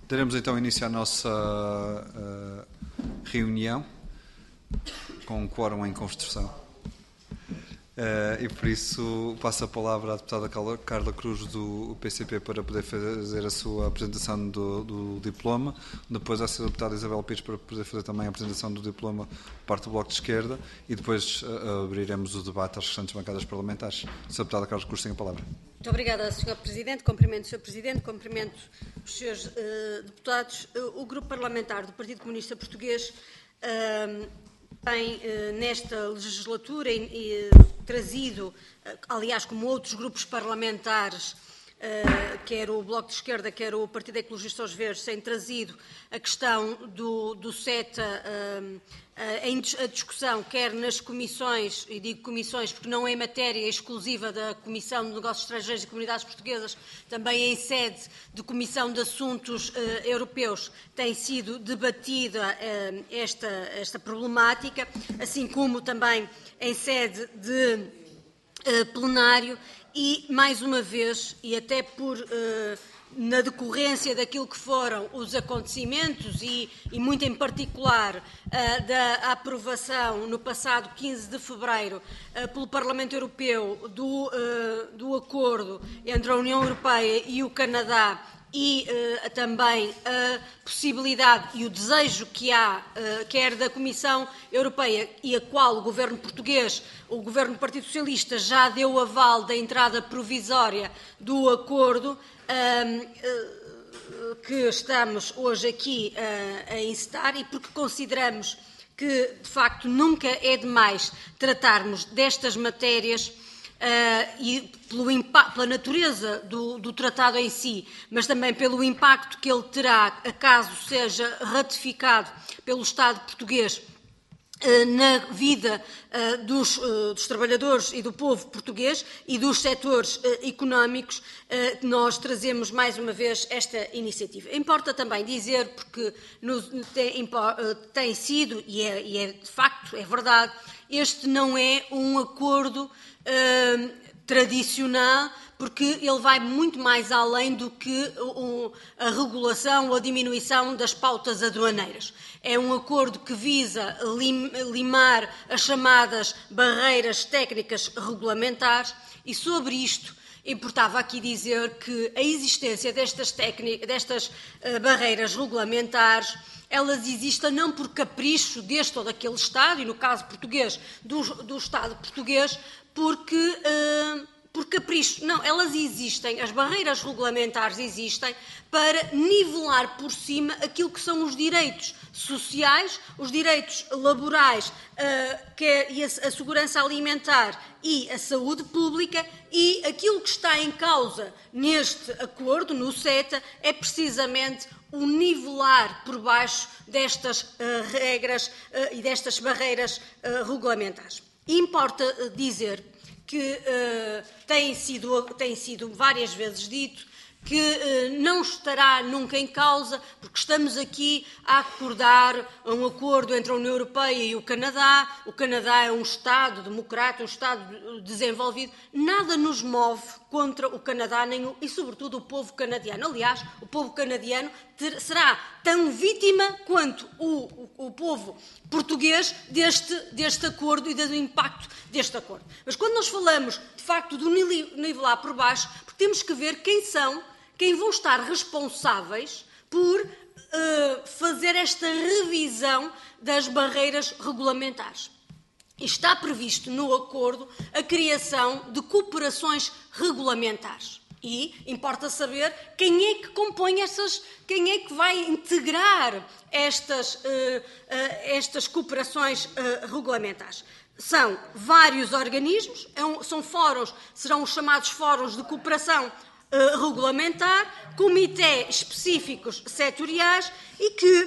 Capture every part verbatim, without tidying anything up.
Daremos então início à nossa uh, reunião, com um quórum em construção. Uh, e por isso passo a palavra à deputada Carla Cruz do P C P para poder fazer a sua apresentação do, do diploma. Depois à senhora deputada Isabel Pires para poder fazer também a apresentação do diploma por parte do Bloco de Esquerda e depois uh, abriremos o debate às restantes bancadas parlamentares. A senhora deputada Carla Cruz tem a palavra. Muito obrigada, senhor Presidente. Cumprimento o senhor Presidente, cumprimento os senhores uh, deputados. Uh, o Grupo Parlamentar do Partido Comunista Português uh, tem, uh, nesta legislatura, e, e, trazido, uh, aliás, como outros grupos parlamentares, uh, quer o Bloco de Esquerda, quer o Partido Ecologista aos Verdes, têm trazido a questão do, do CETA uh, em a discussão, quer nas comissões, e digo comissões porque não é matéria exclusiva da Comissão de Negócios Estrangeiros e Comunidades Portuguesas, também em sede de Comissão de Assuntos uh, Europeus tem sido debatida uh, esta, esta problemática, assim como também em sede de uh, plenário e, mais uma vez, e até por... Uh, na decorrência daquilo que foram os acontecimentos e, e muito em particular, uh, da aprovação no passado quinze de fevereiro uh, pelo Parlamento Europeu do, uh, do acordo entre a União Europeia e o Canadá e uh, também a possibilidade e o desejo que há, uh, quer da Comissão Europeia e a qual o Governo português, o Governo do Partido Socialista já deu aval da entrada provisória do acordo, que estamos hoje aqui a encetar e porque consideramos que, de facto, nunca é demais tratarmos destas matérias uh, e pelo impacto, pela natureza do, do tratado em si, mas também pelo impacto que ele terá, acaso seja ratificado pelo Estado português na vida uh, dos, uh, dos trabalhadores e do povo português e dos setores uh, económicos, uh, nós trazemos mais uma vez esta iniciativa. Importa também dizer, porque no, tem, uh, tem sido, e é, e é de facto, é verdade, este não é um acordo uh, tradicional, porque ele vai muito mais além do que a regulação ou a diminuição das pautas aduaneiras. É um acordo que visa limar as chamadas barreiras técnicas regulamentares e, sobre isto, importava aqui dizer que a existência destas, destas uh, barreiras regulamentares, elas existem não por capricho deste ou daquele Estado, e no caso português, do, do Estado português, porque... Uh, por capricho. Não, elas existem, as barreiras regulamentares existem para nivelar por cima aquilo que são os direitos sociais, os direitos laborais, uh, que é, e a, a segurança alimentar e a saúde pública, e aquilo que está em causa neste acordo, no CETA, é precisamente o nivelar por baixo destas uh, regras uh, e destas barreiras uh, regulamentares. E importa uh, dizer que uh, tem, sido, tem sido várias vezes dito que uh, não estará nunca em causa, porque estamos aqui a acordar um acordo entre a União Europeia e o Canadá. O Canadá é um Estado democrata, um Estado desenvolvido. Nada nos move contra o Canadá nem o, e, sobretudo, o povo canadiano. Aliás, o povo canadiano ter, será tão vítima quanto o, o, o povo português deste, deste acordo e do impacto deste acordo. Mas quando nós falamos, de facto, do nivelar por baixo, porque temos que ver quem são, quem vão estar responsáveis por uh, fazer esta revisão das barreiras regulamentares. Está previsto no acordo a criação de cooperações regulamentares. E importa saber quem é que compõe essas, quem é que vai integrar estas, uh, uh, estas cooperações uh, regulamentares. São vários organismos, é um, são fóruns, serão os chamados fóruns de cooperação uh, regulamentar, comitês específicos setoriais e que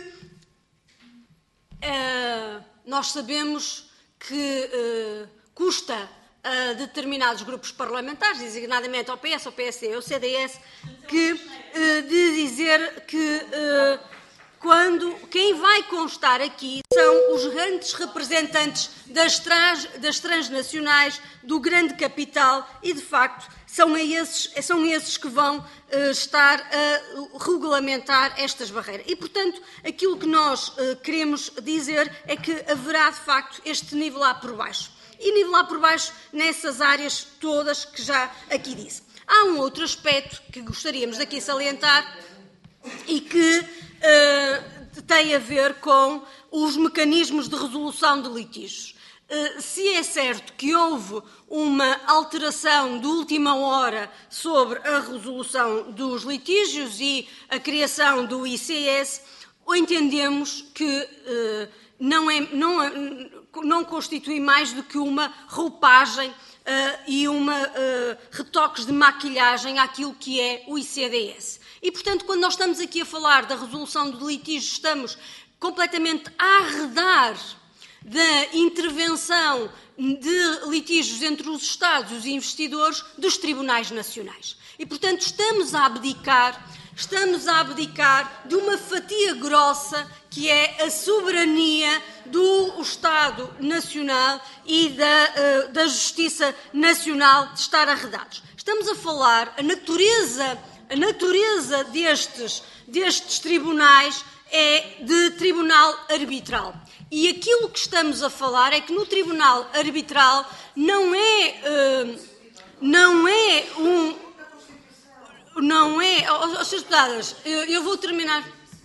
uh, nós sabemos que uh, custa a determinados grupos parlamentares, designadamente ao P S, ao P S D, ao C D S, que, uh, de dizer que uh, quando quem vai constar aqui são os grandes representantes das, trans, das transnacionais, do grande capital e, de facto, são esses, são esses que vão uh, estar a regulamentar estas barreiras. E, portanto, aquilo que nós uh, queremos dizer é que haverá, de facto, este nivelar por baixo. E nivelar por baixo nessas áreas todas que já aqui disse. Há um outro aspecto que gostaríamos aqui de salientar e que uh, tem a ver com os mecanismos de resolução de litígios. Uh, se é certo que houve uma alteração de última hora sobre a resolução dos litígios e a criação do I C S, entendemos que uh, não, é, não, não constitui mais do que uma roupagem Uh, e uma, uh, retoques de maquilhagem àquilo que é o I C D S. E, portanto, quando nós estamos aqui a falar da resolução de litígios, estamos completamente a arredar da intervenção de litígios entre os Estados e os investidores dos tribunais nacionais. E, portanto, estamos a abdicar, estamos a abdicar de uma fatia grossa que é a soberania do Estado Nacional e da, uh, da Justiça Nacional de estar arredados. Estamos a falar, a natureza, a natureza destes, destes tribunais é de tribunal arbitral. E aquilo que estamos a falar é que no tribunal arbitral não é, uh, não é um... Não é... Oh, oh, senhores deputados, eu, eu vou terminar...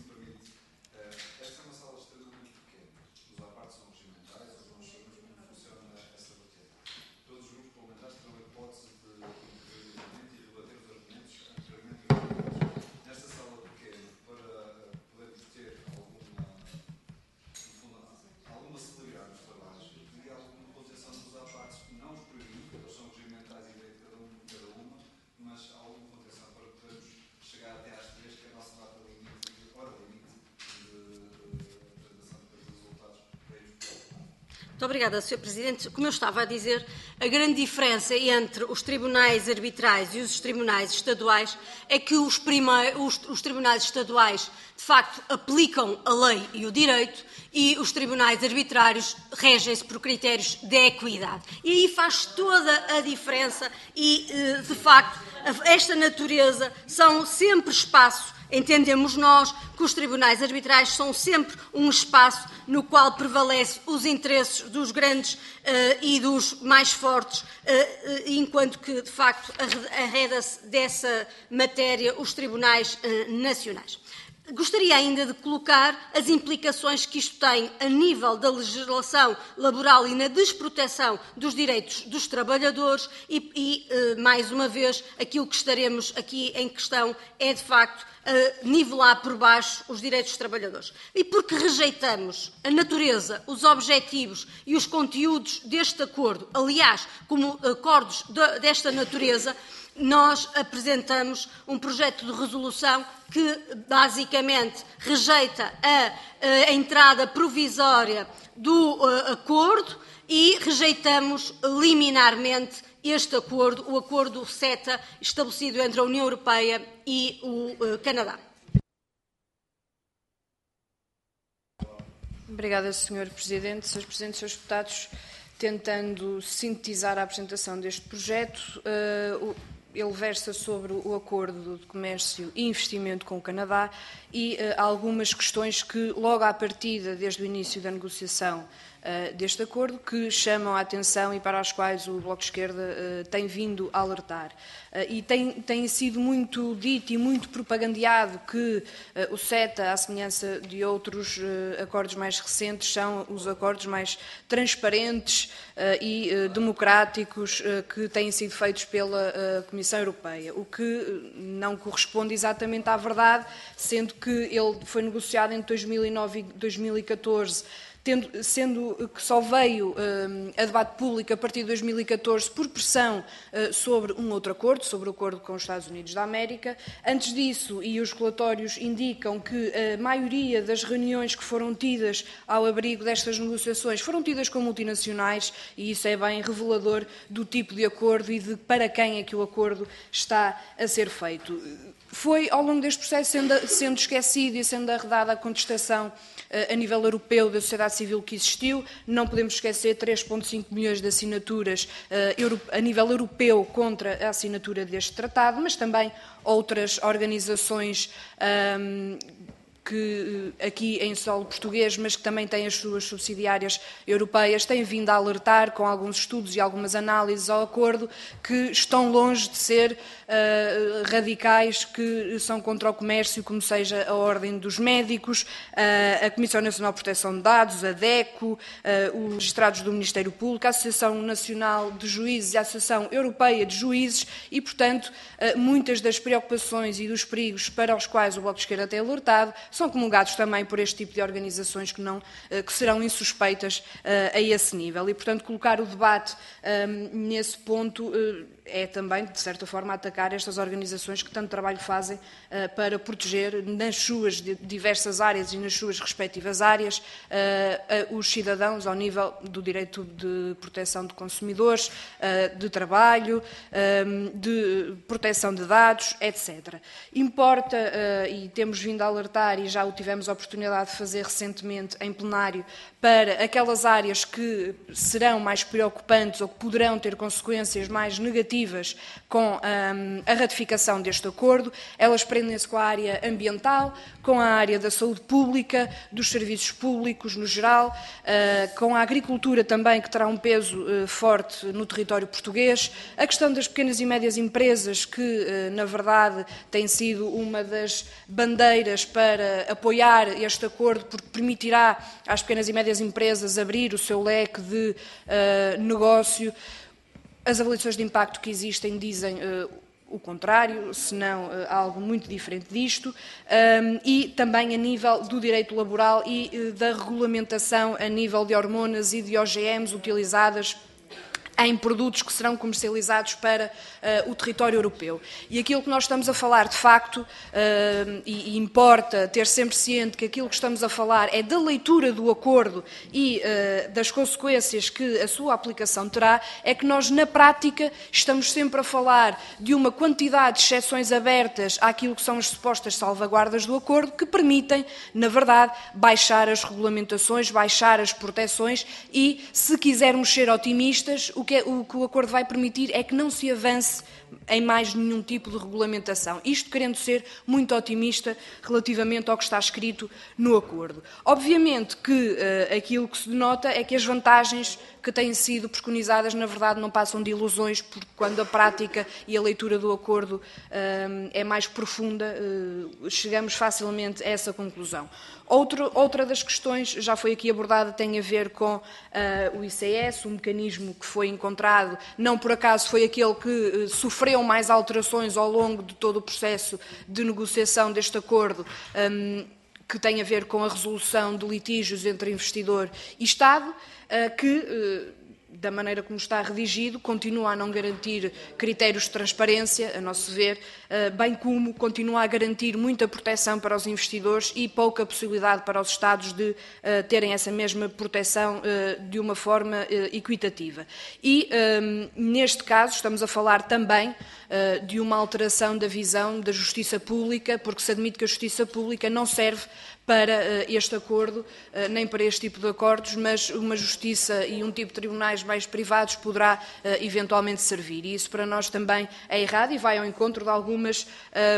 Muito obrigada, senhor Presidente. Como eu estava a dizer, a grande diferença entre os tribunais arbitrais e os tribunais estaduais é que os, os, os tribunais estaduais, de facto, aplicam a lei e o direito e os tribunais arbitrários regem-se por critérios de equidade. E aí faz toda a diferença e, de facto, esta natureza são sempre espaço. Entendemos nós que os tribunais arbitrais são sempre um espaço no qual prevalecem os interesses dos grandes uh, e dos mais fortes, uh, uh, enquanto que, de facto, arreda-se dessa matéria os tribunais uh, nacionais. Gostaria ainda de colocar as implicações que isto tem a nível da legislação laboral e na desproteção dos direitos dos trabalhadores e, e mais uma vez, aquilo que estaremos aqui em questão é, de facto, nivelar por baixo os direitos dos trabalhadores. E porque rejeitamos a natureza, os objetivos e os conteúdos deste acordo, aliás, como acordos de, desta natureza, nós apresentamos um projeto de resolução que, basicamente, rejeita a, a entrada provisória do uh, acordo e rejeitamos liminarmente este acordo, o acordo CETA, estabelecido entre a União Europeia e o uh, Canadá. Obrigada, senhor Presidente. senhores Presidentes, senhores Deputados, tentando sintetizar a apresentação deste projeto, uh, o ele versa sobre o acordo de comércio e investimento com o Canadá e uh, algumas questões que, logo à partida, desde o início da negociação uh, deste acordo, que chamam a atenção e para as quais o Bloco de Esquerda uh, tem vindo a alertar. Uh, e tem, tem sido muito dito e muito propagandeado que uh, o CETA, à semelhança de outros uh, acordos mais recentes, são os acordos mais transparentes uh, e uh, democráticos uh, que têm sido feitos pela uh, Comissão Europeia, o que não corresponde exatamente à verdade, sendo que ele foi negociado entre dois mil e nove e dois mil e catorze, tendo, sendo que só veio uh, a debate público a partir de dois mil e catorze por pressão uh, sobre um outro acordo, sobre o acordo com os Estados Unidos da América. Antes disso, e os relatórios indicam que a maioria das reuniões que foram tidas ao abrigo destas negociações foram tidas com multinacionais, e isso é bem revelador do tipo de acordo e de para quem é que o acordo está a ser feito. foi, ao longo deste processo, sendo, sendo esquecido e sendo arredada a contestação uh, a nível europeu da sociedade civil que existiu. Não podemos esquecer três vírgula cinco milhões de assinaturas uh, euro, a nível europeu contra a assinatura deste tratado, mas também outras organizações um, que aqui em solo português, mas que também têm as suas subsidiárias europeias, têm vindo a alertar com alguns estudos e algumas análises ao acordo que estão longe de ser uh, radicais, que são contra o comércio, como seja a Ordem dos Médicos, uh, a Comissão Nacional de Proteção de Dados, a DECO, uh, os magistrados do Ministério Público, a Associação Nacional de Juízes e a Associação Europeia de Juízes e, portanto, uh, muitas das preocupações e dos perigos para os quais o Bloco de Esquerda tem alertado são comungados também por este tipo de organizações que, não, que serão insuspeitas uh, a esse nível. E, portanto, colocar o debate um, nesse ponto uh, é também, de certa forma, atacar estas organizações que tanto trabalho fazem uh, para proteger nas suas diversas áreas e nas suas respectivas áreas uh, uh, os cidadãos ao nível do direito de proteção de consumidores, uh, de trabalho, um, de proteção de dados, etcétera. Importa, uh, e temos vindo a alertar, e já o tivemos a oportunidade de fazer recentemente em plenário, para aquelas áreas que serão mais preocupantes ou que poderão ter consequências mais negativas com um, a ratificação deste acordo. Elas prendem-se com a área ambiental, com a área da saúde pública, dos serviços públicos no geral, uh, com a agricultura também, que terá um peso uh, forte no território português, a questão das pequenas e médias empresas, que, uh, na verdade, tem sido uma das bandeiras para apoiar este acordo, porque permitirá às pequenas e médias empresas abrir o seu leque de uh, negócio. As avaliações de impacto que existem dizem uh, o contrário, se não uh, algo muito diferente disto, um, e também a nível do direito laboral e uh, da regulamentação a nível de hormonas e de O G Ms utilizadas em produtos que serão comercializados para uh, o território europeu. E aquilo que nós estamos a falar, de facto, uh, e, e importa ter sempre ciente que aquilo que estamos a falar é da leitura do acordo e uh, das consequências que a sua aplicação terá, é que nós, na prática, estamos sempre a falar de uma quantidade de exceções abertas àquilo que são as supostas salvaguardas do acordo, que permitem, na verdade, baixar as regulamentações, baixar as proteções e, se quisermos ser otimistas, o que, é, o que o acordo vai permitir é que não se avance em mais nenhum tipo de regulamentação. Isto querendo ser muito otimista relativamente ao que está escrito no acordo. Obviamente que uh, aquilo que se denota é que as vantagens que têm sido preconizadas, na verdade, não passam de ilusões, porque quando a prática e a leitura do acordo uh, é mais profunda, uh, chegamos facilmente a essa conclusão. Outro, outra das questões, já foi aqui abordada, tem a ver com uh, o I C S, o mecanismo que foi encontrado, não por acaso foi aquele que uh, sofreu mais alterações ao longo de todo o processo de negociação deste acordo, um, que tem a ver com a resolução de litígios entre investidor e Estado, uh, que, uh, da maneira como está redigido, continua a não garantir critérios de transparência, a nosso ver, bem como continua a garantir muita proteção para os investidores e pouca possibilidade para os Estados de terem essa mesma proteção de uma forma equitativa. E, neste caso, estamos a falar também de uma alteração da visão da justiça pública, porque se admite que a justiça pública não serve para este acordo, nem para este tipo de acordos, mas uma justiça e um tipo de tribunais mais privados poderá eventualmente servir. E isso para nós também é errado e vai ao encontro de algumas,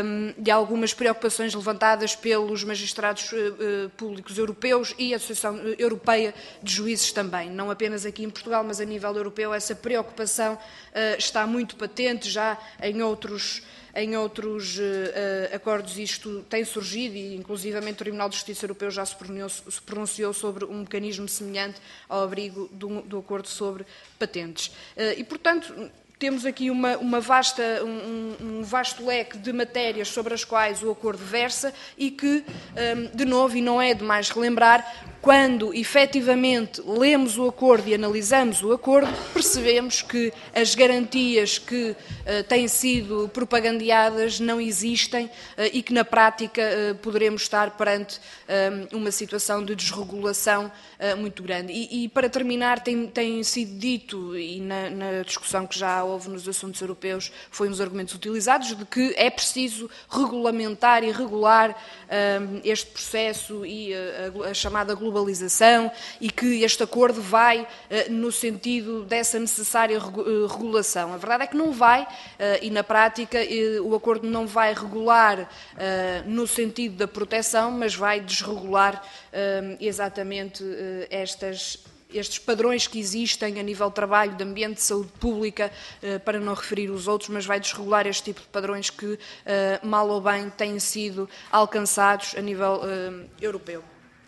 de algumas preocupações levantadas pelos magistrados públicos europeus e a Associação Europeia de Juízes também. Não apenas aqui em Portugal, mas a nível europeu, essa preocupação está muito patente já em outros Em outros uh, acordos isto tem surgido e, inclusivamente, o Tribunal de Justiça Europeu já se pronunciou, se pronunciou sobre um mecanismo semelhante ao abrigo do, do acordo sobre patentes. Uh, e, portanto, temos aqui uma, uma vasta, um, um vasto leque de matérias sobre as quais o acordo versa e que, um, de novo, e não é demais relembrar, quando efetivamente lemos o acordo e analisamos o acordo, percebemos que as garantias que uh, têm sido propagandeadas não existem uh, e que na prática uh, poderemos estar perante uh, uma situação de desregulação uh, muito grande. E, e para terminar, tem, tem sido dito, e na, na discussão que já houve nos assuntos europeus foi um dos argumentos utilizados, de que é preciso regulamentar e regular uh, este processo e uh, a, a chamada globalização, e que este acordo vai uh, no sentido dessa necessária regu regulação. A verdade é que não vai, uh, e na prática uh, o acordo não vai regular uh, no sentido da proteção, mas vai desregular uh, exatamente uh, estas estes padrões que existem a nível de trabalho, de ambiente, de saúde pública, para não referir os outros, mas vai desregular este tipo de padrões que, mal ou bem, têm sido alcançados a nível europeu.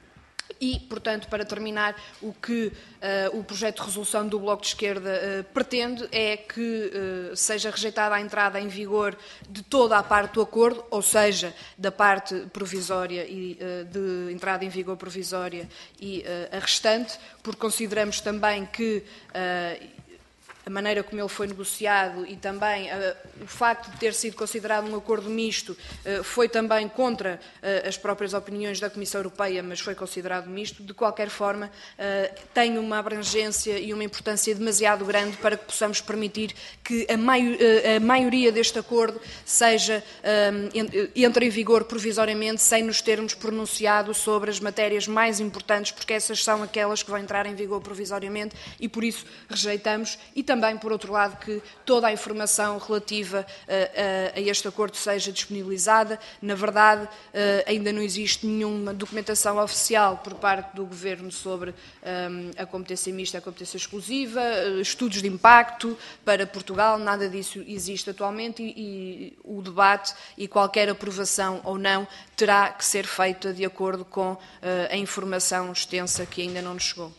E, portanto, para terminar, o que uh, o projeto de resolução do Bloco de Esquerda uh, pretende é que uh, seja rejeitada a entrada em vigor de toda a parte do acordo, ou seja, da parte provisória e uh, de entrada em vigor provisória e uh, a restante, porque consideramos também que uh, a maneira como ele foi negociado e também uh, o facto de ter sido considerado um acordo misto uh, foi também contra uh, as próprias opiniões da Comissão Europeia, mas foi considerado misto. De qualquer forma, uh, tem uma abrangência e uma importância demasiado grande para que possamos permitir que a, mai uh, a maioria deste acordo seja, uh, entre em vigor provisoriamente, sem nos termos pronunciado sobre as matérias mais importantes, porque essas são aquelas que vão entrar em vigor provisoriamente e, por isso, rejeitamos. E também, por outro lado, que toda a informação relativa uh, a, a este acordo seja disponibilizada. Na verdade, uh, ainda não existe nenhuma documentação oficial por parte do Governo sobre um, a competência mista e a competência exclusiva, uh, estudos de impacto para Portugal, nada disso existe atualmente e, e o debate e qualquer aprovação ou não terá que ser feita de acordo com uh, a informação extensa que ainda não nos chegou.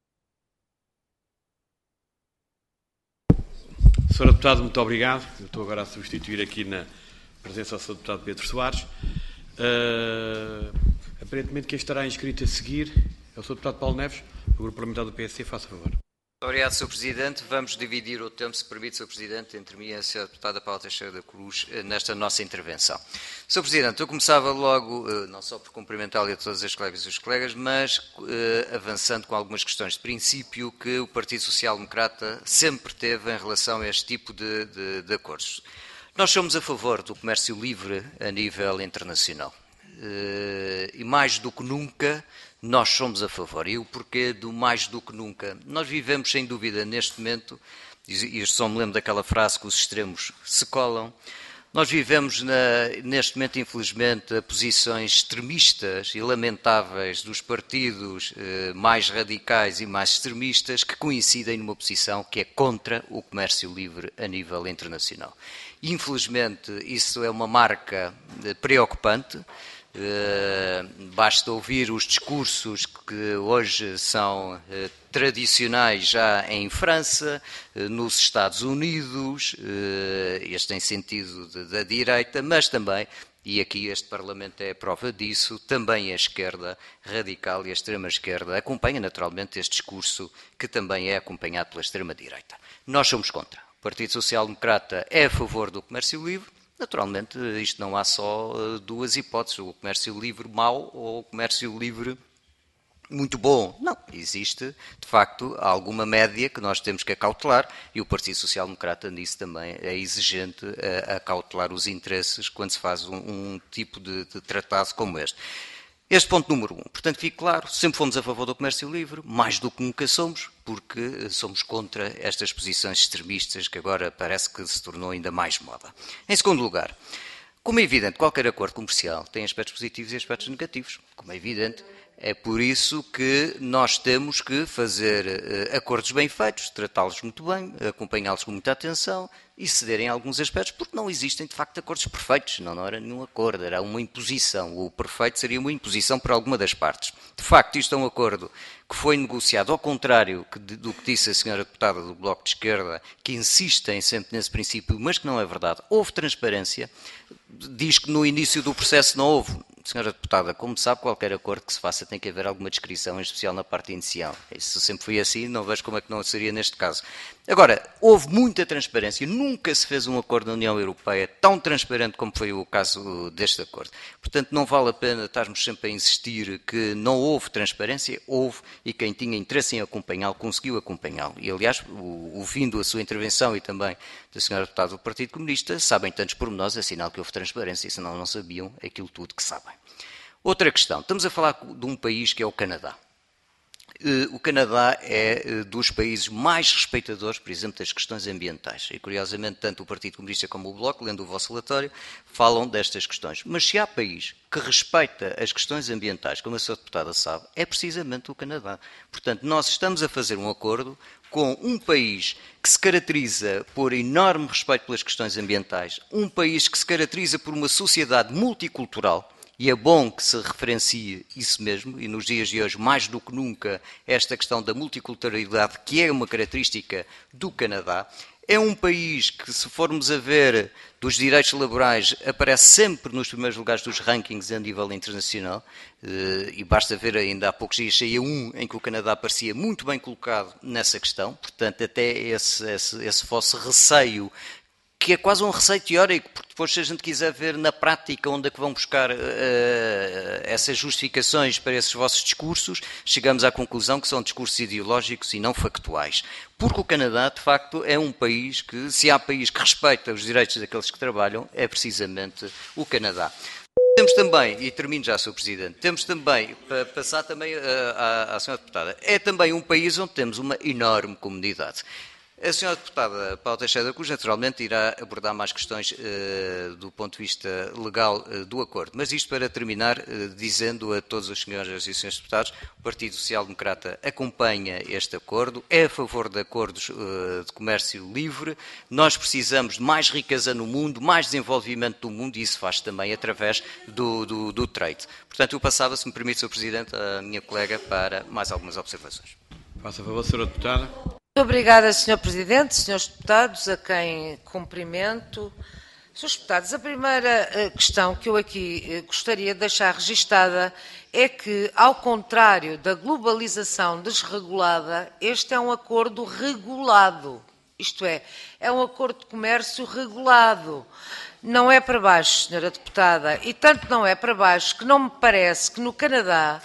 senhor Deputado, muito obrigado. Eu estou agora a substituir aqui na presença do senhor Deputado Pedro Soares. Uh, aparentemente quem estará inscrito a seguir é o senhor Deputado Paulo Neves, do Grupo Parlamentar do P S C. Faça favor. Muito obrigado, senhor Presidente. Vamos dividir o tempo, se permite, senhor Presidente, entre mim e a senhora Deputada Paula Teixeira da Cruz nesta nossa intervenção. senhor Presidente, eu começava logo, não só por cumprimentá-lo e a todas as colegas e os colegas, mas avançando com algumas questões de princípio que o Partido Social Democrata sempre teve em relação a este tipo de, de, de acordos. Nós somos a favor do comércio livre a nível internacional. E mais do que nunca, nós somos a favor. E o porquê do mais do que nunca? Nós vivemos, sem dúvida, neste momento, e só me lembro daquela frase que os extremos se colam, nós vivemos na, neste momento, infelizmente, a posições extremistas e lamentáveis dos partidos eh, mais radicais e mais extremistas que coincidem numa posição que é contra o comércio livre a nível internacional. Infelizmente, isso é uma marca eh, preocupante. Uh, basta ouvir os discursos que hoje são uh, tradicionais já em França, uh, nos Estados Unidos, uh, este em sentido de, da direita, mas também, e aqui este Parlamento é a prova disso, também a esquerda radical e a extrema-esquerda acompanha naturalmente este discurso que também é acompanhado pela extrema-direita. Nós somos contra. O Partido Social Democrata é a favor do comércio livre. Naturalmente, isto não há só duas hipóteses, o comércio livre mau ou o comércio livre muito bom. Não, existe, de facto, alguma média que nós temos que acautelar e o Partido Social Democrata nisso também é exigente a acautelar os interesses quando se faz um, um tipo de, de tratado como este. Este ponto número um. Portanto, fique claro, sempre fomos a favor do comércio livre, mais do que nunca somos, porque somos contra estas posições extremistas que agora parece que se tornou ainda mais moda. Em segundo lugar, como é evidente, qualquer acordo comercial tem aspectos positivos e aspectos negativos. Como é evidente, é por isso que nós temos que fazer uh, acordos bem feitos, tratá-los muito bem, acompanhá-los com muita atenção e ceder em alguns aspectos, porque não existem, de facto, acordos perfeitos. Não, não era nenhum acordo, era uma imposição. O perfeito seria uma imposição por alguma das partes. De facto, isto é um acordo que foi negociado, ao contrário do que disse a senhora Deputada do Bloco de Esquerda, que insistem sempre nesse princípio, mas que não é verdade. Houve transparência. Diz que no início do processo não houve. Senhora Deputada, como sabe, qualquer acordo que se faça tem que haver alguma descrição, em especial na parte inicial. Isso sempre foi assim, não vejo como é que não seria neste caso. Agora, houve muita transparência, nunca se fez um acordo na União Europeia tão transparente como foi o caso deste acordo. Portanto, não vale a pena estarmos sempre a insistir que não houve transparência, houve, e quem tinha interesse em acompanhá-lo, conseguiu acompanhá-lo. E, aliás, ouvindo a sua intervenção e também da Senhora Deputada do Partido Comunista, sabem tantos pormenores, é sinal que houve transparência, senão não sabiam aquilo tudo que sabem. Outra questão, estamos a falar de um país que é o Canadá. O Canadá é dos países mais respeitadores, por exemplo, das questões ambientais. E, curiosamente, tanto o Partido Comunista como o Bloco, lendo o vosso relatório, falam destas questões. Mas se há país que respeita as questões ambientais, como a sua deputada sabe, é precisamente o Canadá. Portanto, nós estamos a fazer um acordo com um país que se caracteriza por enorme respeito pelas questões ambientais, um país que se caracteriza por uma sociedade multicultural. E é bom que se referencie isso mesmo, e nos dias de hoje, mais do que nunca, esta questão da multiculturalidade, que é uma característica do Canadá. É um país que, se formos a ver dos direitos laborais, aparece sempre nos primeiros lugares dos rankings a nível internacional, e basta ver, ainda há poucos dias saía um em que o Canadá parecia muito bem colocado nessa questão, portanto, até esse, esse, esse vosso receio, que é quase um receio teórico, porque depois, se a gente quiser ver na prática onde é que vão buscar uh, essas justificações para esses vossos discursos, chegamos à conclusão que são discursos ideológicos e não factuais. Porque o Canadá, de facto, é um país que, se há país que respeita os direitos daqueles que trabalham, é precisamente o Canadá. Temos também, e termino já, senhor Presidente, temos também, para passar também à, à senhora Deputada, é também um país onde temos uma enorme comunidade. A senhora Deputada Paula Teixeira da Cruz, naturalmente, irá abordar mais questões uh, do ponto de vista legal uh, do acordo. Mas isto para terminar, uh, dizendo a todos os senhores e senhores deputados, o Partido Social Democrata acompanha este acordo, é a favor de acordos uh, de comércio livre. Nós precisamos de mais riqueza no mundo, mais desenvolvimento do mundo, e isso faz também através do, do, do trade. Portanto, eu passava, se me permite, senhor Presidente, a minha colega para mais algumas observações. Faça a favor, senhora Deputada. Muito obrigada, senhor Presidente, senhores deputados, a quem cumprimento. senhores deputados, a primeira questão que eu aqui gostaria de deixar registada é que, ao contrário da globalização desregulada, este é um acordo regulado. Isto é, é um acordo de comércio regulado. Não é para baixo, senhora deputada, e tanto não é para baixo que não me parece que no Canadá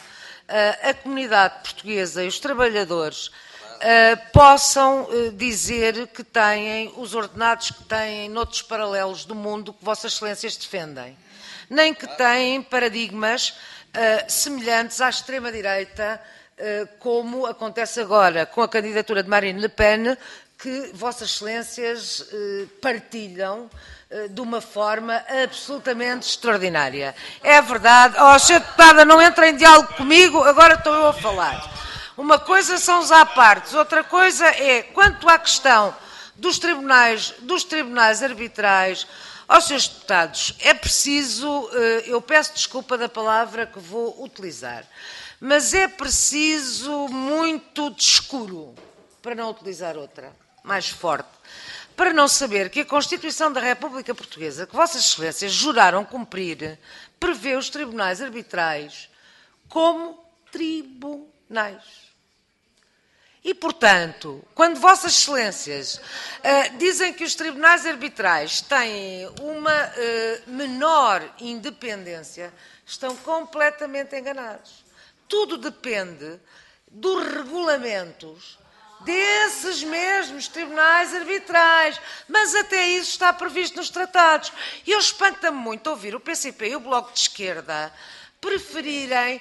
a comunidade portuguesa e os trabalhadores Uh, possam uh, dizer que têm os ordenados que têm noutros paralelos do mundo que Vossas Excelências defendem, nem que têm paradigmas uh, semelhantes à extrema-direita, uh, como acontece agora com a candidatura de Marine Le Pen, que Vossas Excelências uh, partilham uh, de uma forma absolutamente extraordinária. É verdade. Oh, senhora deputada, não entra em diálogo comigo, agora estou eu a falar. Uma coisa são os apartes, outra coisa é, quanto à questão dos tribunais, dos tribunais arbitrais, aos senhores deputados, é preciso, eu peço desculpa da palavra que vou utilizar, mas é preciso muito de escuro, para não utilizar outra, mais forte, para não saber que a Constituição da República Portuguesa, que Vossas Excelências juraram cumprir, prevê os tribunais arbitrais como tribunais. E, portanto, quando Vossas Excelências uh, dizem que os tribunais arbitrais têm uma uh, menor independência, estão completamente enganados. Tudo depende dos regulamentos desses mesmos tribunais arbitrais, mas até isso está previsto nos tratados. E eu espanta-me muito ouvir o P C P e o Bloco de Esquerda preferirem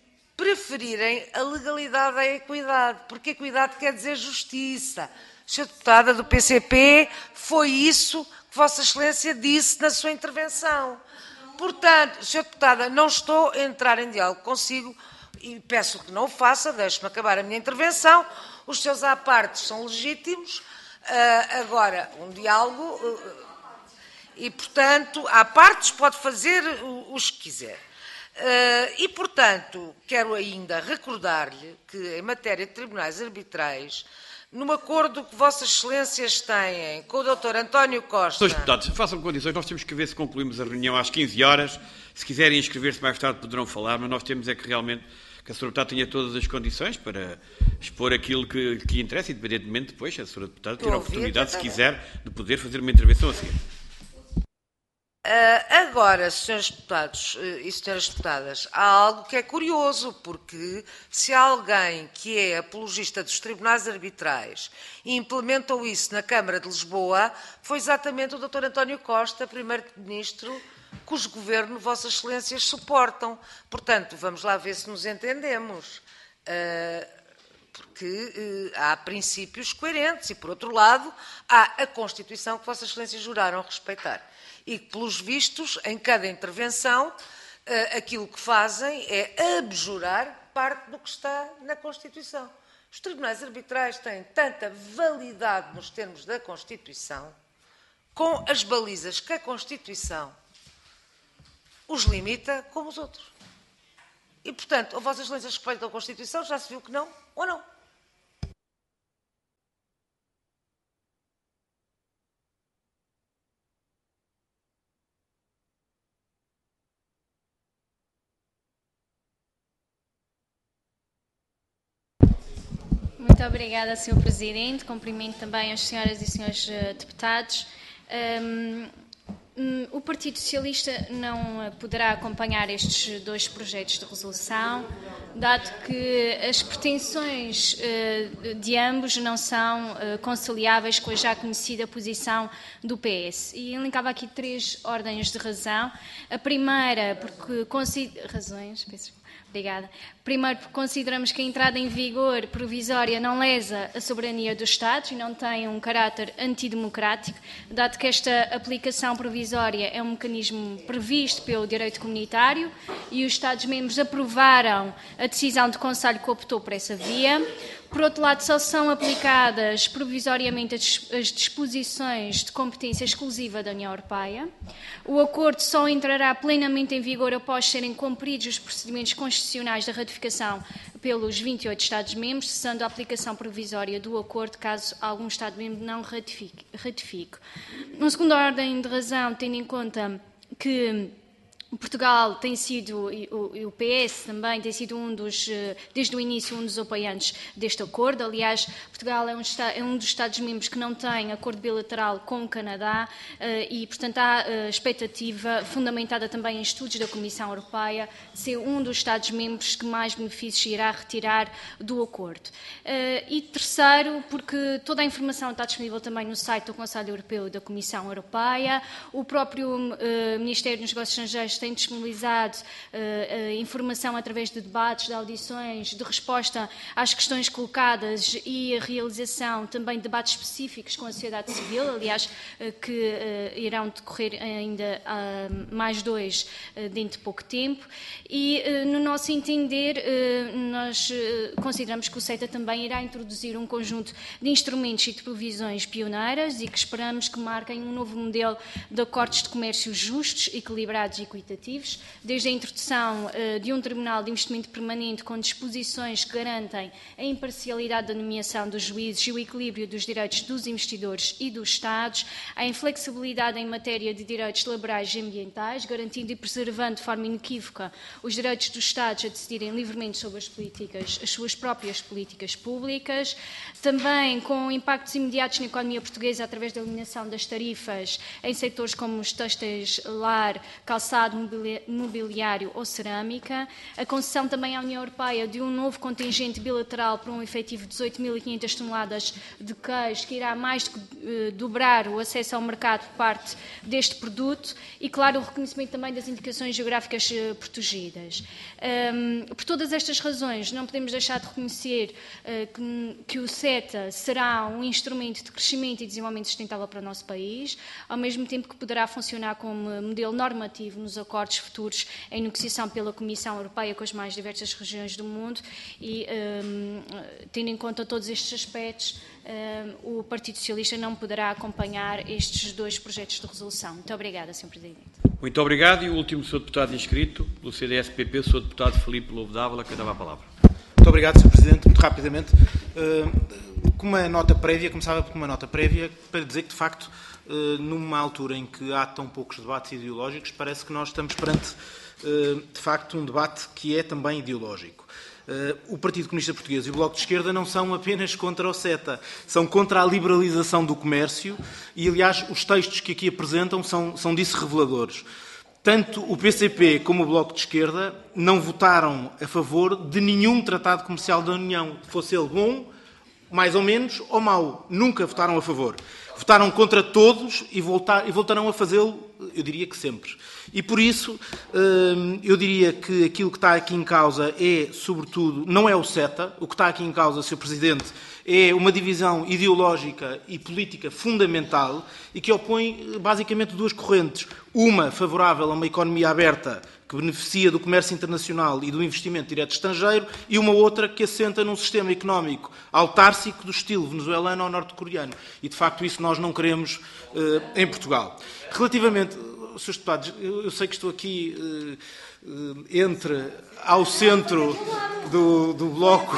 preferirem a legalidade à equidade, porque equidade quer dizer justiça. Senhora Deputada do P C P, foi isso que Vossa Excelência disse na sua intervenção. Portanto, Senhora Deputada, não estou a entrar em diálogo consigo e peço que não o faça, deixe-me acabar a minha intervenção. Os seus apartes são legítimos, uh, agora, um diálogo, uh, e, portanto, à partes pode fazer os que quiser. Uh, e, portanto, quero ainda recordar-lhe que, em matéria de tribunais arbitrais, num acordo que Vossas Excelências têm com o doutor António Costa... Senhores deputados, façam condições, nós temos que ver se concluímos a reunião às quinze horas. Se quiserem inscrever-se mais tarde poderão falar, mas nós temos é que realmente que a senhora Deputada tenha todas as condições para expor aquilo que, que interessa, independentemente depois a senhora Deputada ter a oportunidade, se quiser, de poder fazer uma intervenção a seguir. Uh, agora, senhores deputados uh, e senhoras deputadas, há algo que é curioso, porque se alguém que é apologista dos tribunais arbitrais e implementou isso na Câmara de Lisboa, foi exatamente o doutor António Costa, primeiro-ministro, cujo governo Vossas Excelências suportam. Portanto, vamos lá ver se nos entendemos. Uh, porque uh, há princípios coerentes e, por outro lado, há a Constituição que Vossas Excelências juraram respeitar. E que, pelos vistos, em cada intervenção, uh, aquilo que fazem é abjurar parte do que está na Constituição. Os tribunais arbitrais têm tanta validade nos termos da Constituição, com as balizas que a Constituição os limita, como os outros. E, portanto, ou Vossas Excelências respeitam a Constituição, já se viu que não, ou não. Muito obrigada, senhor Presidente. Cumprimento também as senhoras e senhores deputados. Um, o Partido Socialista não poderá acompanhar estes dois projetos de resolução, dado que as pretensões uh, de ambos não são uh, conciliáveis com a já conhecida posição do P S. E elencava aqui três ordens de razão. A primeira, porque considera... Razões, peço Obrigada. Primeiro, porque consideramos que a entrada em vigor provisória não lesa a soberania dos Estados e não tem um caráter antidemocrático, dado que esta aplicação provisória é um mecanismo previsto pelo direito comunitário e os Estados-membros aprovaram a decisão do Conselho que optou por essa via. Por outro lado, só são aplicadas provisoriamente as disposições de competência exclusiva da União Europeia. O acordo só entrará plenamente em vigor após serem cumpridos os procedimentos constitucionais da ratificação pelos vinte e oito Estados-membros, cessando a aplicação provisória do acordo caso algum Estado-membro não ratifique. ratifique. Uma segunda ordem de razão, tendo em conta que Portugal tem sido, e o P S também, tem sido um dos, desde o início, um dos apoiantes deste acordo. Aliás, Portugal é um, é um dos Estados-membros que não tem acordo bilateral com o Canadá e, portanto, há expectativa, fundamentada também em estudos da Comissão Europeia, de ser um dos Estados-membros que mais benefícios irá retirar do acordo. E terceiro, porque toda a informação está disponível também no site do Conselho Europeu e da Comissão Europeia. O próprio Ministério dos Negócios Estrangeiros tem disponibilizado uh, uh, informação através de debates, de audições, de resposta às questões colocadas e a realização também de debates específicos com a sociedade civil, aliás, uh, que uh, irão decorrer ainda uh, mais dois uh, dentro de pouco tempo. E, uh, no nosso entender, uh, nós uh, consideramos que o CETA também irá introduzir um conjunto de instrumentos e de provisões pioneiras e que esperamos que marquem um novo modelo de acordos de comércio justos, equilibrados e equitativos, desde a introdução uh, de um Tribunal de Investimento Permanente com disposições que garantem a imparcialidade da nomeação dos juízes e o equilíbrio dos direitos dos investidores e dos Estados, a inflexibilidade em matéria de direitos laborais e ambientais, garantindo e preservando de forma inequívoca os direitos dos Estados a decidirem livremente sobre as políticas, as suas próprias políticas públicas, também com impactos imediatos na economia portuguesa através da eliminação das tarifas em setores como os têxteis, lar, calçado, mobiliário ou cerâmica, a concessão também à União Europeia de um novo contingente bilateral para um efetivo de dezoito mil e quinhentas toneladas de queijo, que irá mais do que uh, dobrar o acesso ao mercado por parte deste produto e, claro, o reconhecimento também das indicações geográficas uh, protegidas. Um, por todas estas razões, não podemos deixar de reconhecer uh, que, que o CETA será um instrumento de crescimento e desenvolvimento sustentável para o nosso país, ao mesmo tempo que poderá funcionar como modelo normativo nos acordos futuros em negociação pela Comissão Europeia com as mais diversas regiões do mundo e, um, tendo em conta todos estes aspectos, um, o Partido Socialista não poderá acompanhar estes dois projetos de resolução. Muito obrigada, senhor Presidente. Muito obrigado. E o último senhor deputado inscrito, pelo C D S P P, o senhor deputado Filipe Lobo Dávila, que dava a palavra. Muito obrigado, senhor Presidente. Muito rapidamente, com uma nota prévia, começava por uma nota prévia para dizer que, de facto, numa altura em que há tão poucos debates ideológicos, parece que nós estamos perante de facto, um debate que é também ideológico. O Partido Comunista Português e o Bloco de Esquerda não são apenas contra o CETA, são contra a liberalização do comércio e, aliás, os textos que aqui apresentam são, são disso reveladores. Tanto o P C P como o Bloco de Esquerda não votaram a favor de nenhum tratado comercial da União, fosse ele bom, mais ou menos, ou mau. Nunca votaram a favor. Votaram contra todos e, voltar, e voltarão a fazê-lo, eu diria que sempre. E por isso, eu diria que aquilo que está aqui em causa é, sobretudo, não é o CETA. O que está aqui em causa, senhor Presidente, é uma divisão ideológica e política fundamental e que opõe basicamente duas correntes. Uma favorável a uma economia aberta que beneficia do comércio internacional e do investimento direto estrangeiro, e uma outra que assenta num sistema económico autárcico do estilo venezuelano ou norte-coreano. E, de facto, isso nós não queremos uh, em Portugal. Relativamente, senhores deputados, eu, eu sei que estou aqui uh, uh, entre, ao centro do, do Bloco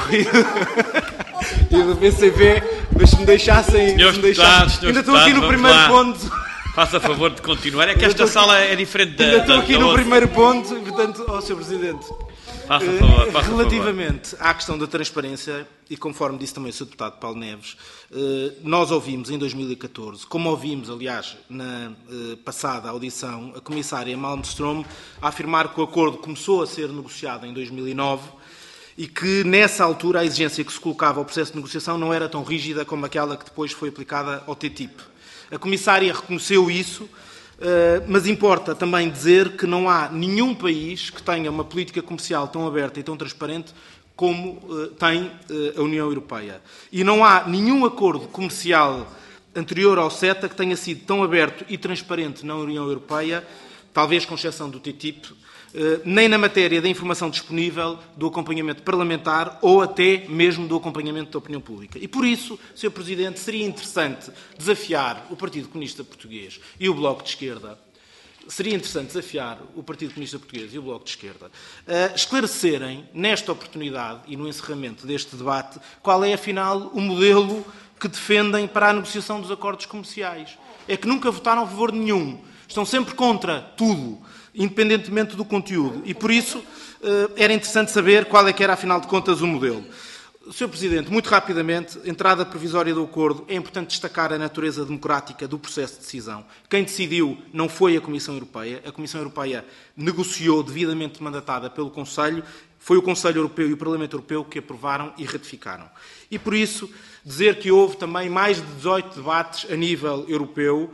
e, e do P C P, mas se me deixassem... Senhores me deixassem deputados, ainda estou aqui no primeiro lá. ponto... Faça favor de continuar. É que esta sala é diferente da... Ainda estou aqui da no outra. primeiro ponto, e, portanto, ó, senhor Presidente, Faça favor, faça relativamente à questão da transparência, e conforme disse também o senhor Deputado Paulo Neves, nós ouvimos em dois mil e catorze, como ouvimos, aliás, na passada audição, a comissária Malmström a afirmar que o acordo começou a ser negociado em dois mil e nove e que, nessa altura, a exigência que se colocava ao processo de negociação não era tão rígida como aquela que depois foi aplicada ao T T I P. A comissária reconheceu isso, mas importa também dizer que não há nenhum país que tenha uma política comercial tão aberta e tão transparente como tem a União Europeia. E não há nenhum acordo comercial anterior ao CETA que tenha sido tão aberto e transparente na União Europeia, talvez com exceção do T T I P, nem na matéria da informação disponível, do acompanhamento parlamentar ou até mesmo do acompanhamento da opinião pública. E por isso, senhor Presidente, seria interessante desafiar o Partido Comunista Português e o Bloco de Esquerda, seria interessante desafiar o Partido Comunista Português e o Bloco de Esquerda a esclarecerem, nesta oportunidade e no encerramento deste debate, qual é, afinal, o modelo que defendem para a negociação dos acordos comerciais. É que nunca votaram a favor de nenhum. Estão sempre contra tudo, independentemente do conteúdo. E, por isso, era interessante saber qual é que era, afinal de contas, o modelo. senhor Presidente, muito rapidamente, entrada provisória do acordo, é importante destacar a natureza democrática do processo de decisão. Quem decidiu não foi a Comissão Europeia. A Comissão Europeia negociou, devidamente mandatada pelo Conselho. Foi o Conselho Europeu e o Parlamento Europeu que aprovaram e ratificaram. E, por isso, dizer que houve também mais de dezoito debates a nível europeu,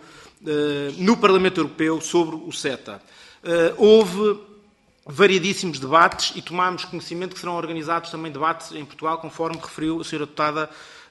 no Parlamento Europeu, sobre o CETA. Houve variedíssimos debates e tomámos conhecimento que serão organizados também debates em Portugal, conforme referiu a senhora Deputada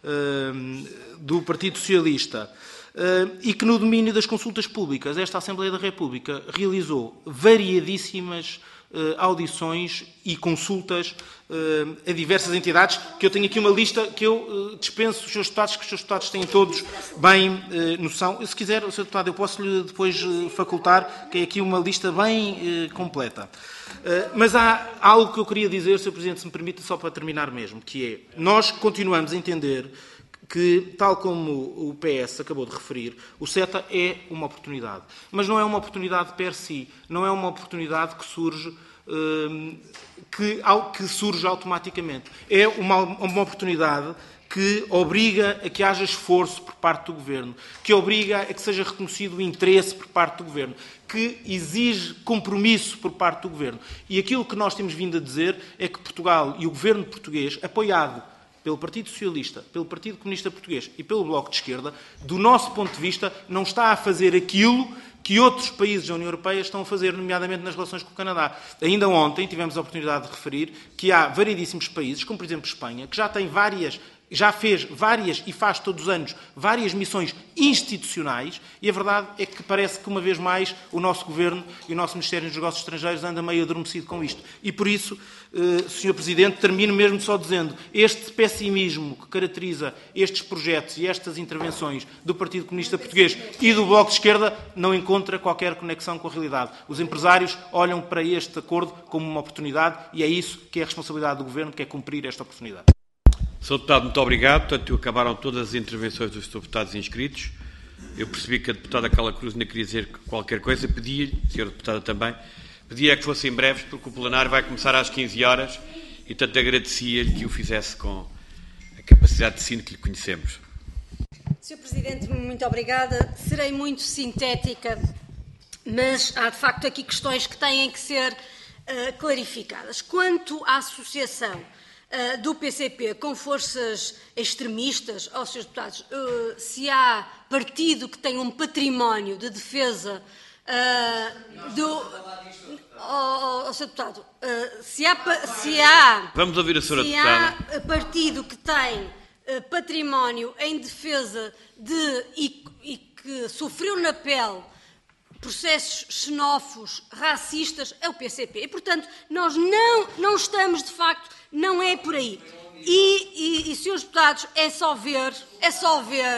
do Partido Socialista. E que no domínio das consultas públicas, esta Assembleia da República realizou variedíssimas audições e consultas a diversas entidades, que eu tenho aqui uma lista que eu dispenso os seus deputados, que os seus deputados têm todos bem noção. Se quiser, senhor Deputado, eu posso-lhe depois facultar, que é aqui uma lista bem completa. Mas há algo que eu queria dizer, senhor Presidente, se me permite, só para terminar mesmo, que é, nós continuamos a entender que, tal como o P S acabou de referir, o CETA é uma oportunidade. Mas não é uma oportunidade per si, não é uma oportunidade que surge, que, que surge automaticamente. É uma, uma oportunidade que obriga a que haja esforço por parte do Governo, que obriga a que seja reconhecido o interesse por parte do Governo, que exige compromisso por parte do Governo. E aquilo que nós temos vindo a dizer é que Portugal e o Governo português, apoiado pelo Partido Socialista, pelo Partido Comunista Português e pelo Bloco de Esquerda, do nosso ponto de vista, não está a fazer aquilo que outros países da União Europeia estão a fazer, nomeadamente nas relações com o Canadá. Ainda ontem tivemos a oportunidade de referir que há variedíssimos países, como por exemplo Espanha, que já tem várias, já fez várias e faz todos os anos várias missões institucionais, e a verdade é que parece que uma vez mais o nosso Governo e o nosso Ministério dos Negócios Estrangeiros anda meio adormecido com isto. E por isso, senhor Presidente, termino mesmo só dizendo, este pessimismo que caracteriza estes projetos e estas intervenções do Partido Comunista Português e do Bloco de Esquerda não encontra qualquer conexão com a realidade. Os empresários olham para este acordo como uma oportunidade e é isso que é a responsabilidade do Governo, que é cumprir esta oportunidade. senhor Deputado, muito obrigado. Portanto, acabaram todas as intervenções dos deputados inscritos. Eu percebi que a deputada Carla Cruz ainda queria dizer qualquer coisa. Pedi-lhe, senhora Deputada também, Pedia que fossem breves, porque o plenário vai começar às quinze horas e, tanto agradecia-lhe que o fizesse com a capacidade de sino que lhe conhecemos. senhor Presidente, muito obrigada. Serei muito sintética, mas há de facto aqui questões que têm que ser uh, clarificadas. Quanto à associação uh, do P C P com forças extremistas, aos senhores deputados, uh, se há partido que tem um património de defesa uh, do... Oh, oh, senhor Deputado, uh, se, há, se há... Vamos ouvir a senhora se Deputada. Se há partido que tem uh, património em defesa de... E, e que sofreu na pele processos xenófobos, racistas, é o P C P. E, portanto, nós não, não estamos, de facto, não é por aí. E, e, e senhores deputados, é só ver, é só ver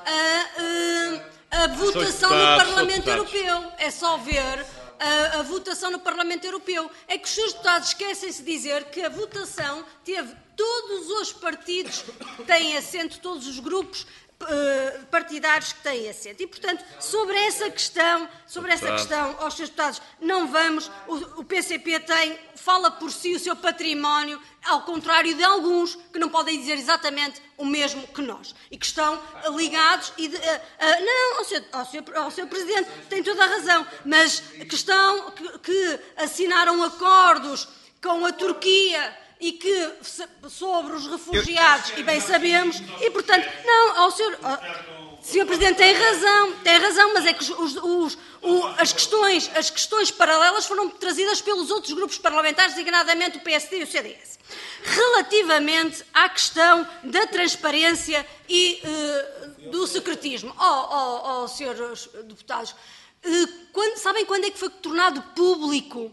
uh, uh, a votação no Parlamento Europeu. É só ver... A, a votação no Parlamento Europeu. É que os senhores deputados esquecem-se de dizer que a votação teve todos os partidos que têm assento, todos os grupos uh, partidários que têm assento. E, portanto, sobre essa questão, sobre essa questão, aos senhores deputados, não vamos. O, o P C P tem, fala por si o seu património, ao contrário de alguns que não podem dizer exatamente o mesmo que nós e que estão ligados e de, uh, uh, não, ao senhor, ao, senhor, ao senhor Presidente tem toda a razão, mas que estão que, que assinaram acordos com a Turquia e que sobre os refugiados, e bem sabemos, e portanto, não, ao senhor, ao, senhor Presidente tem razão, tem razão, mas é que os, os, os, as, questões, as questões paralelas foram trazidas pelos outros grupos parlamentares, designadamente o P S D e o C D S. Relativamente à questão da transparência e uh, do secretismo, oh, oh, oh, senhores deputados, uh, quando, sabem quando é que foi tornado público?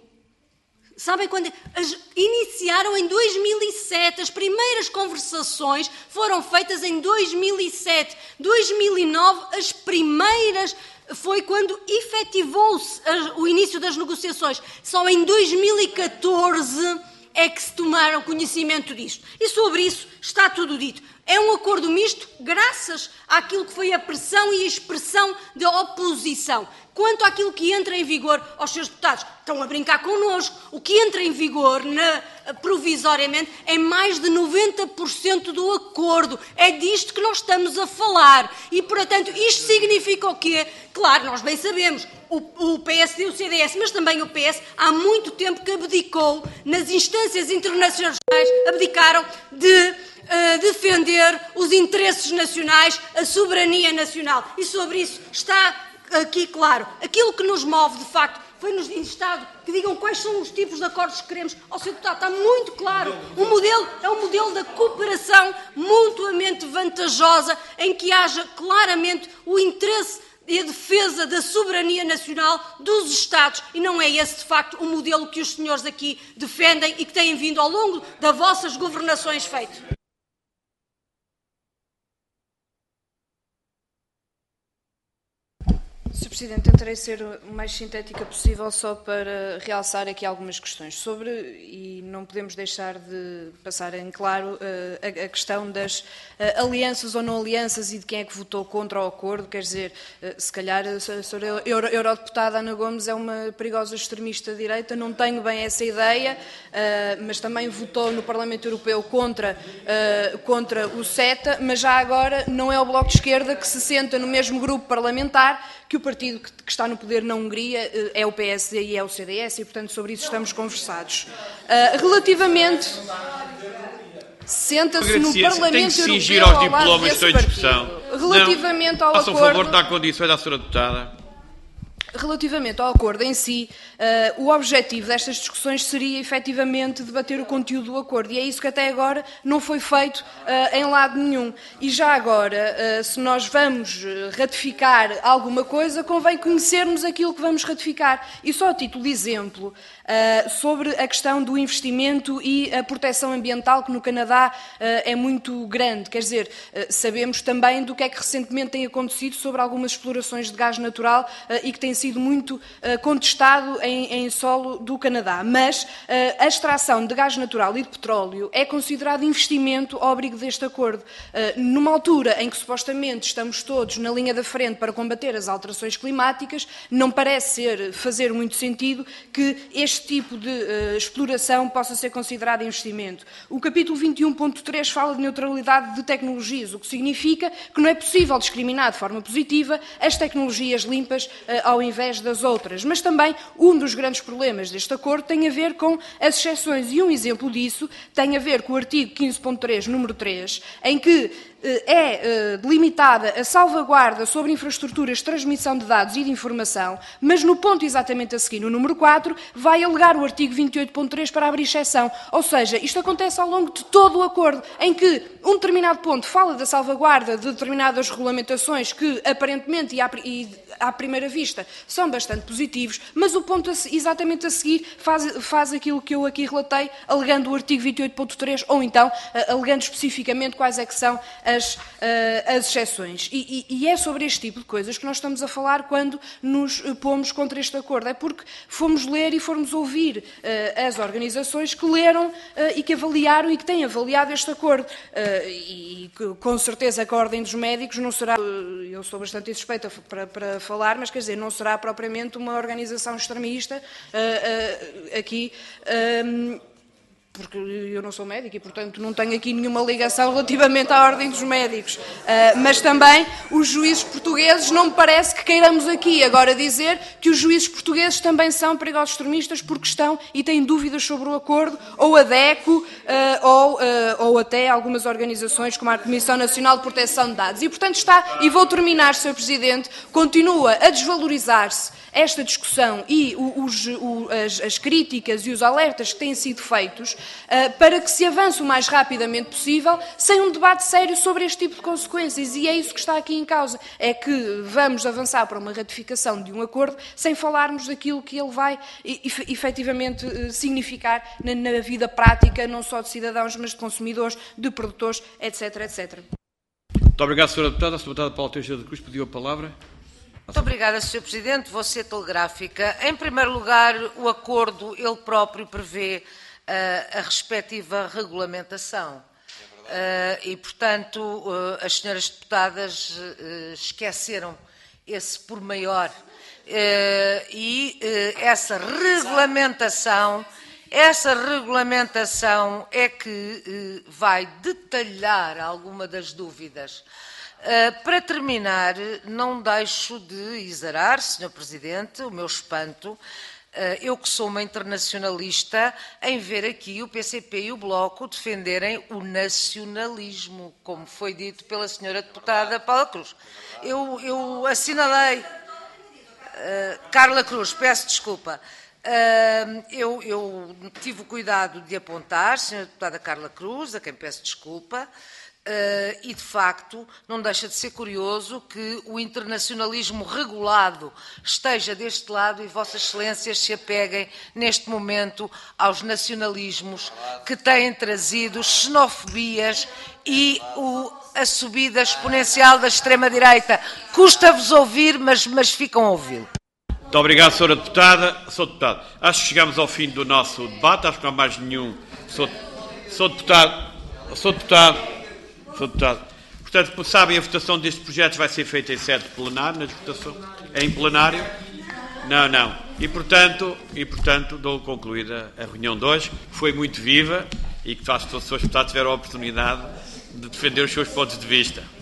Sabem quando? As, iniciaram em dois mil e sete, as primeiras conversações foram feitas em dois mil e sete. dois mil e nove, as primeiras, foi quando efetivou-se o início das negociações. Só em dois mil e catorze é que se tomaram conhecimento disto. E sobre isso está tudo dito. É um acordo misto graças àquilo que foi a pressão e a expressão da oposição. Quanto àquilo que entra em vigor, aos senhores deputados, estão a brincar connosco, o que entra em vigor na, provisoriamente é mais de noventa por cento do acordo. É disto que nós estamos a falar. E, portanto, isto significa o quê? Claro, nós bem sabemos, o, o P S D e o C D S, mas também o P S, há muito tempo que abdicou, nas instâncias internacionais, abdicaram de Uh, defender os interesses nacionais, a soberania nacional. E sobre isso está aqui claro. Aquilo que nos move, de facto, foi-nos instado que digam quais são os tipos de acordos que queremos. Ao senhor deputado, está muito claro. O modelo é um modelo da cooperação mutuamente vantajosa, em que haja claramente o interesse e a defesa da soberania nacional dos Estados, e não é esse, de facto, o modelo que os senhores aqui defendem e que têm vindo ao longo das vossas governações feito. senhor Presidente, tentarei ser o mais sintética possível só para realçar aqui algumas questões sobre, e não podemos deixar de passar em claro a, a questão das alianças ou não alianças e de quem é que votou contra o acordo. Quer dizer, se calhar a senhora eurodeputada Ana Gomes é uma perigosa extremista de direita, não tenho bem essa ideia, mas também votou no Parlamento Europeu contra, contra o CETA, mas já agora não é o Bloco de Esquerda que se senta no mesmo grupo parlamentar que o partido que está no poder na Hungria é o P S D e é o C D S, e, portanto, sobre isso estamos conversados. Uh, relativamente... Senta-se no Parlamento Europeu ao lado desse partido. Relativamente ao acordo... Faça o favor de dar condições à senhora deputada. Relativamente ao acordo em si, uh, o objetivo destas discussões seria efetivamente debater o conteúdo do acordo, e é isso que até agora não foi feito uh, em lado nenhum. E já agora, uh, se nós vamos ratificar alguma coisa, convém conhecermos aquilo que vamos ratificar. E só a título de exemplo, uh, sobre a questão do investimento e a proteção ambiental, que no Canadá uh, é muito grande. Quer dizer, uh, sabemos também do que é que recentemente tem acontecido sobre algumas explorações de gás natural uh, e que tem sido muito uh, contestado em, em solo do Canadá. Mas uh, a extração de gás natural e de petróleo é considerado investimento ao abrigo deste acordo. Uh, numa altura em que supostamente estamos todos na linha da frente para combater as alterações climáticas, não parece ser, fazer muito sentido que este tipo de uh, exploração possa ser considerado investimento. O capítulo vinte e um ponto três fala de neutralidade de tecnologias, o que significa que não é possível discriminar de forma positiva as tecnologias limpas uh, ao invés das outras. Mas também um dos grandes problemas deste acordo tem a ver com as exceções, e um exemplo disso tem a ver com o artigo quinze ponto três, número três, em que é delimitada a salvaguarda sobre infraestruturas de transmissão de dados e de informação, mas no ponto exatamente a seguir, no número quatro, vai alegar o artigo vinte e oito ponto três para abrir exceção. Ou seja, isto acontece ao longo de todo o acordo, em que um determinado ponto fala da salvaguarda de determinadas regulamentações que, aparentemente e à, e à primeira vista, são bastante positivos, mas o ponto exatamente a seguir faz, faz aquilo que eu aqui relatei, alegando o artigo vinte e oito ponto três, ou então alegando especificamente quais é que são As, uh, as exceções. E, e, e é sobre este tipo de coisas que nós estamos a falar quando nos pomos contra este acordo. É porque fomos ler e fomos ouvir uh, as organizações que leram uh, e que avaliaram e que têm avaliado este acordo. Uh, e, e que, com certeza que a Ordem dos Médicos não será, uh, eu sou bastante suspeita para, para falar, mas quer dizer, não será propriamente uma organização extremista uh, uh, aqui. Um, porque eu não sou médico e, portanto, não tenho aqui nenhuma ligação relativamente à Ordem dos Médicos. Uh, mas também os juízes portugueses, não me parece que queiramos aqui agora dizer que os juízes portugueses também são perigosos extremistas porque estão e têm dúvidas sobre o acordo, ou a DECO, uh, ou, uh, ou até algumas organizações como a Comissão Nacional de Proteção de Dados. E, portanto, está, e vou terminar, senhor Presidente, continua a desvalorizar-se esta discussão e os, os, as, as críticas e os alertas que têm sido feitos uh, para que se avance o mais rapidamente possível sem um debate sério sobre este tipo de consequências. E é isso que está aqui em causa. É que vamos avançar para uma ratificação de um acordo sem falarmos daquilo que ele vai efetivamente uh, significar na, na vida prática, não só de cidadãos, mas de consumidores, de produtores, etc, etcétera. Muito obrigado, senhora Deputada. A senhora Deputada Paula Teixeira da Cruz pediu a palavra. Muito obrigada, senhor Presidente. Vou ser telegráfica. Em primeiro lugar, o acordo, ele próprio prevê uh, a respectiva regulamentação. Uh, e, portanto, uh, as senhoras deputadas uh, esqueceram esse por maior. Uh, e uh, essa regulamentação, essa regulamentação é que uh, vai detalhar alguma das dúvidas. Uh, para terminar, não deixo de exarar, senhor Presidente, o meu espanto, uh, eu que sou uma internacionalista, em ver aqui o P C P e o Bloco defenderem o nacionalismo, como foi dito pela senhora deputada Paula Cruz. Eu, eu assinalei... Uh, Carla Cruz, peço desculpa. Uh, eu, eu tive o cuidado de apontar, senhora deputada Carla Cruz, a quem peço desculpa, Uh, e, de facto, não deixa de ser curioso que o internacionalismo regulado esteja deste lado e Vossas Excelências se apeguem, neste momento, aos nacionalismos que têm trazido xenofobias e o, a subida exponencial da extrema-direita. Custa-vos ouvir, mas, mas ficam a ouvi-lo. Muito obrigado, senhora Deputada. Sou Deputado. Acho que chegamos ao fim do nosso debate. Acho que não há mais nenhum. Sou, sou Deputado. Sou Deputado. Sou Deputado. Portanto, como sabem, a votação destes projetos vai ser feita em sede plenária, na votação, em plenário. Não, não. E, portanto, e, portanto dou concluída a reunião de hoje. Foi muito viva e que, de facto, todos os deputados tiveram a oportunidade de defender os seus pontos de vista.